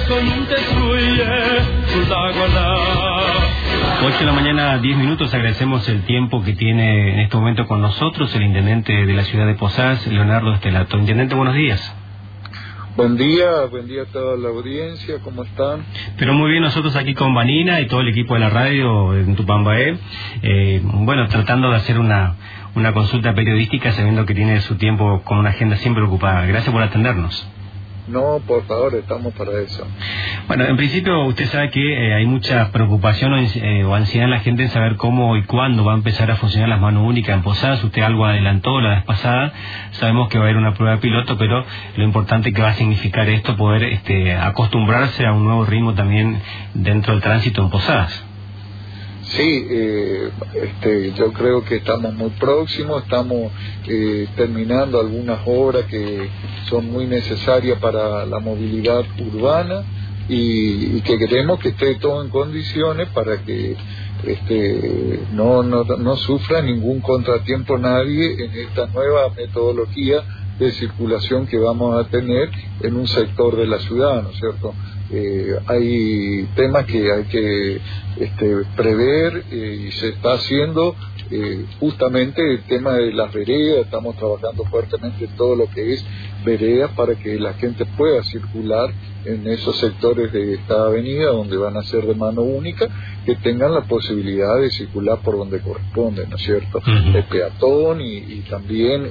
8 de la mañana, 10 minutos. Agradecemos el tiempo que tiene en este momento con nosotros el intendente de la ciudad de Posadas, Leonardo Estelato. Intendente, buenos días. Buen día a toda la audiencia, ¿cómo están? Pero muy bien, nosotros aquí con Vanina y todo el equipo de la radio en Tupambaé, tratando de hacer una consulta periodística, sabiendo que tiene su tiempo con una agenda siempre ocupada. Gracias por atendernos. No, por favor, estamos para eso. Bueno, en principio usted sabe que hay mucha preocupación o ansiedad en la gente en saber cómo y cuándo va a empezar a funcionar las manos únicas en Posadas. Usted algo adelantó la vez pasada. Sabemos que va a haber una prueba piloto, pero lo importante que va a significar esto, poder acostumbrarse a un nuevo ritmo también dentro del tránsito en Posadas. Sí, yo creo que estamos muy próximos, estamos terminando algunas obras que son muy necesarias para la movilidad urbana y que queremos que esté todo en condiciones para que no sufra ningún contratiempo nadie en esta nueva metodología de circulación que vamos a tener en un sector de la ciudad, ¿no es cierto? Hay temas que hay que prever y se está haciendo justamente el tema de las veredas. Estamos trabajando fuertemente en todo lo que es veredas para que la gente pueda circular en esos sectores de esta avenida donde van a ser de mano única, que tengan la posibilidad de circular por donde corresponde, ¿no es cierto? El peatón y también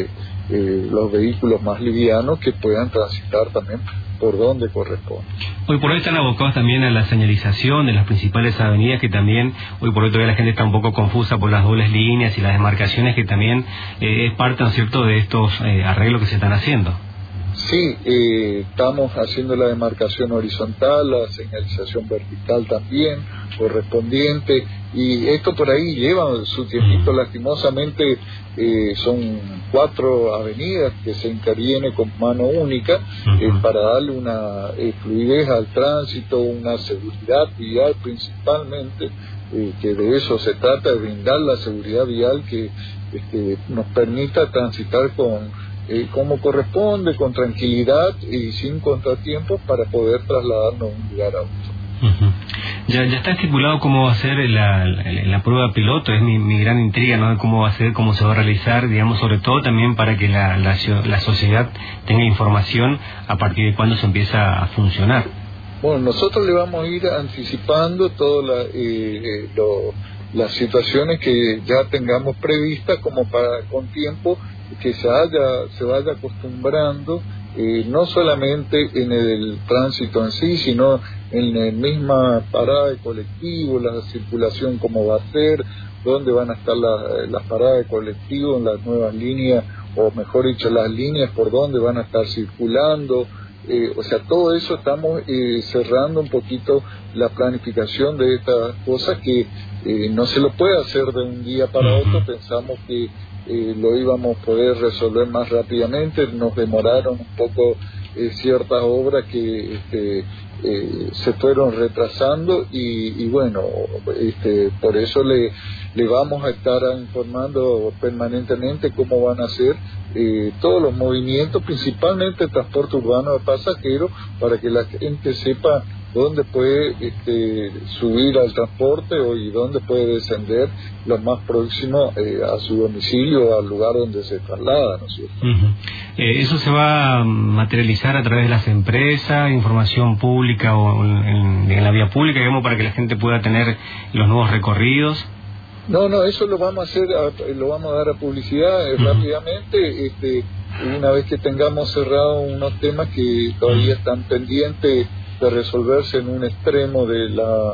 los vehículos más livianos que puedan transitar también por donde corresponde. Hoy por hoy están abocados también a la señalización de las principales avenidas, que también hoy por hoy todavía la gente está un poco confusa por las dobles líneas y las demarcaciones, que también es parte, ¿no es cierto?, de estos arreglos que se están haciendo. Sí, estamos haciendo la demarcación horizontal, la señalización vertical también correspondiente, y esto por ahí lleva su tiempito. Lastimosamente son 4 avenidas que se interviene con mano única para darle una fluidez al tránsito, una seguridad vial principalmente, que de eso se trata, de brindar la seguridad vial que nos permita transitar como corresponde, con tranquilidad y sin contratiempos, para poder trasladarnos de un lugar a otro. Ya está estipulado cómo va a ser la prueba piloto. Es mi gran intriga, ¿no?, de cómo va a ser, cómo se va a realizar, digamos, sobre todo también para que la sociedad tenga información a partir de cuándo se empieza a funcionar. Bueno, nosotros le vamos a ir anticipando todas las situaciones que ya tengamos previstas, como para con tiempo que se vaya acostumbrando, no solamente en el tránsito en sí, sino en la misma parada de colectivo, la circulación cómo va a ser, dónde van a estar las paradas de colectivo en las nuevas líneas, o mejor dicho, las líneas por donde van a estar circulando. Todo eso estamos cerrando un poquito la planificación de estas cosas que no se lo puede hacer de un día para otro. Pensamos que lo íbamos a poder resolver más rápidamente. Nos demoraron un poco ciertas obras que se fueron retrasando y bueno, por eso le vamos a estar informando permanentemente cómo van a ser todos los movimientos, principalmente el transporte urbano de pasajeros, para que la gente sepa dónde puede subir al transporte y dónde puede descender lo más próximo a su domicilio, al lugar donde se traslada, ¿no es cierto? ¿Eso se va a materializar a través de las empresas, información pública o en la vía pública, digamos, para que la gente pueda tener los nuevos recorridos? No, eso lo vamos a hacer, lo vamos a dar a publicidad rápidamente, una vez que tengamos cerrado unos temas que todavía están pendientes de resolverse en un extremo de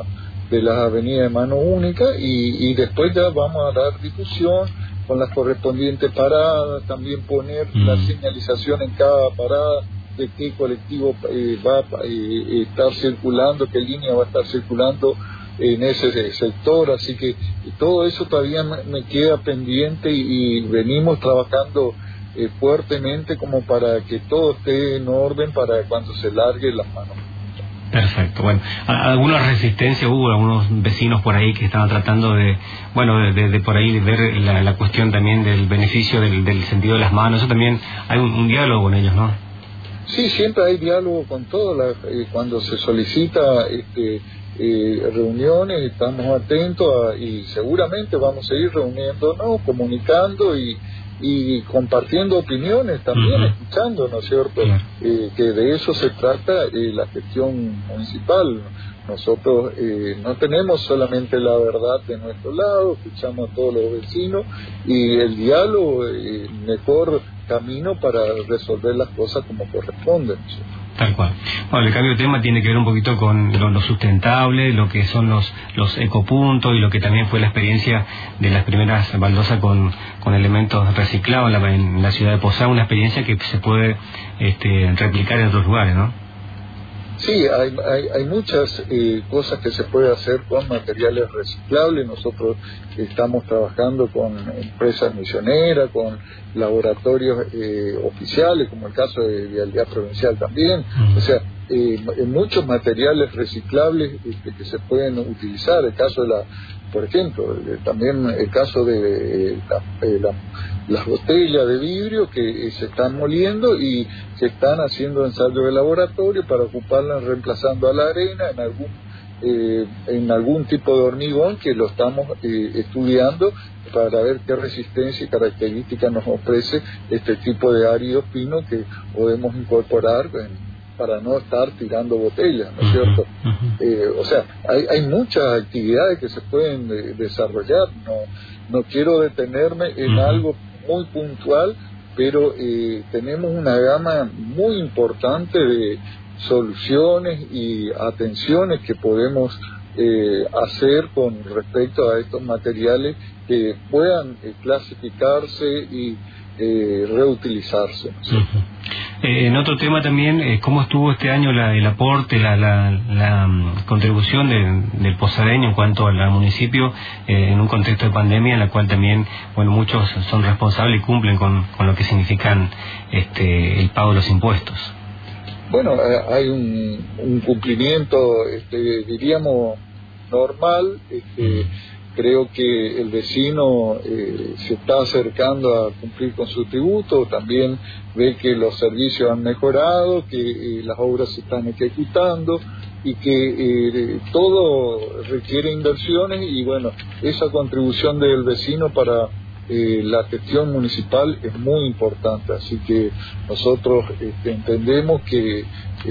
la avenida de mano única, y después ya vamos a dar difusión con las correspondientes paradas, también poner la señalización en cada parada de qué colectivo va a estar circulando, qué línea va a estar circulando en ese sector. Así que todo eso todavía me queda pendiente y venimos trabajando fuertemente como para que todo esté en orden para cuando se largue las manos. Perfecto. Bueno, alguna resistencia hubo, algunos vecinos por ahí que estaban tratando de por ahí de ver la cuestión también del beneficio del sentido de las manos. Eso también hay un diálogo con ellos, ¿no? Sí, siempre hay diálogo con todos. Cuando se solicita reuniones, estamos atentos y seguramente vamos a seguir reuniéndonos, comunicando y compartiendo opiniones también, escuchando, ¿no es cierto? Que de eso se trata la gestión municipal. Nosotros no tenemos solamente la verdad de nuestro lado, escuchamos a todos los vecinos y el diálogo es mejor camino para resolver las cosas como corresponden. Tal cual. Bueno, el cambio de tema tiene que ver un poquito con lo sustentable, lo que son los ecopuntos y lo que también fue la experiencia de las primeras baldosas con elementos reciclados en la ciudad de Posada, una experiencia que se puede replicar en otros lugares, ¿no? Sí, hay muchas cosas que se puede hacer con materiales reciclables. Nosotros estamos trabajando con empresas misioneras, con laboratorios oficiales, como el caso de Vialidad Provincial también. O sea, muchos materiales reciclables que se pueden utilizar. El caso de por ejemplo, también el caso de las botellas de vidrio que se están moliendo y se están haciendo ensayos de laboratorio para ocuparlas reemplazando a la arena en algún tipo de hormigón que lo estamos estudiando para ver qué resistencia y características nos ofrece este tipo de áridos pinos que podemos incorporar para no estar tirando botellas, ¿no es cierto? O sea, hay muchas actividades que se pueden desarrollar. No quiero detenerme en algo muy puntual, pero tenemos una gama muy importante de soluciones y atenciones que podemos hacer con respecto a estos materiales que puedan clasificarse y reutilizarse, ¿no? En otro tema también, ¿cómo estuvo este año el aporte, la contribución del posadeño en cuanto al municipio en un contexto de pandemia en la cual también, bueno, muchos son responsables y cumplen con lo que significan el pago de los impuestos? Bueno, hay un cumplimiento, diríamos, normal. Creo que el vecino se está acercando a cumplir con su tributo, también ve que los servicios han mejorado, que las obras se están ejecutando y que todo requiere inversiones y bueno, esa contribución del vecino para la gestión municipal es muy importante, así que nosotros entendemos que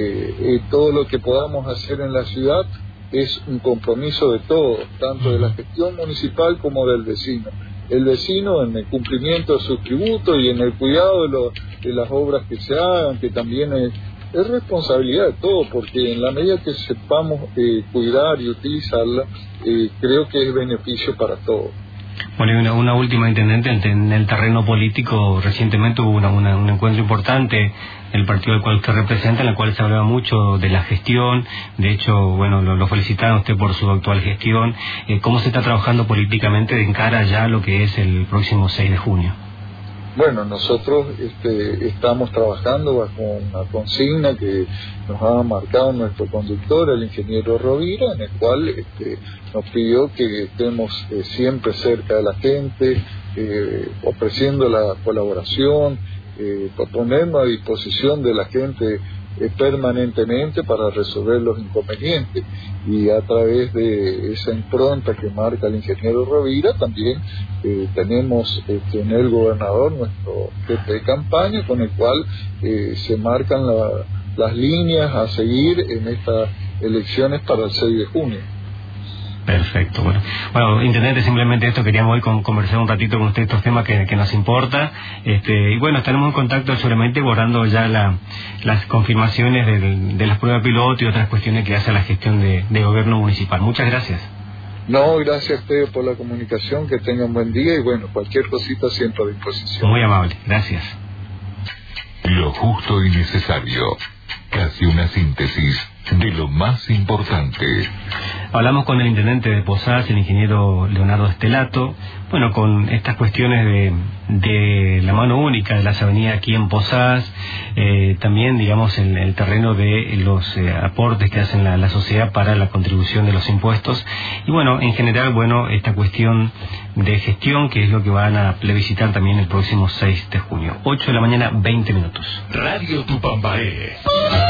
todo lo que podamos hacer en la ciudad es un compromiso de todos, tanto de la gestión municipal como del vecino. El vecino en el cumplimiento de sus tributos y en el cuidado de las obras que se hagan, que también es responsabilidad de todos, porque en la medida que sepamos cuidar y utilizarla, creo que es beneficio para todos. Bueno, una última, intendente, en el terreno político recientemente hubo un encuentro importante, el partido al cual usted representa, en el cual se hablaba mucho de la gestión. De hecho, bueno, lo felicitaron a usted por su actual gestión. ¿Cómo se está trabajando políticamente de cara ya a lo que es el próximo 6 de junio? Bueno, nosotros estamos trabajando bajo una consigna que nos ha marcado nuestro conductor, el ingeniero Rovira, en el cual nos pidió que estemos siempre cerca de la gente, ofreciendo la colaboración, ponernos a disposición de la gente permanentemente para resolver los inconvenientes, y a través de esa impronta que marca el ingeniero Rovira también tenemos en el gobernador nuestro jefe de campaña, con el cual se marcan las líneas a seguir en estas elecciones para el 6 de junio. Perfecto. Bueno, intendente, simplemente esto, queríamos hoy conversar un ratito con usted estos temas que nos importa, y bueno, estaremos en contacto seguramente guardando ya las confirmaciones de las pruebas piloto y otras cuestiones que hace la gestión de gobierno municipal. Muchas gracias. No, gracias a ustedes por la comunicación, que tengan buen día y bueno, cualquier cosita siempre a disposición. Muy amable, gracias. Lo justo y necesario, casi una síntesis de lo más importante. Hablamos con el intendente de Posadas, el ingeniero Leonardo Estelato, bueno, con estas cuestiones de la mano única de las avenidas aquí en Posadas, también, digamos, en el terreno de los aportes que hacen la sociedad para la contribución de los impuestos, y bueno, en general, bueno, esta cuestión de gestión, que es lo que van a plebiscitar también el próximo 6 de junio. 8 de la mañana, 20 minutos. Radio Tupambaé.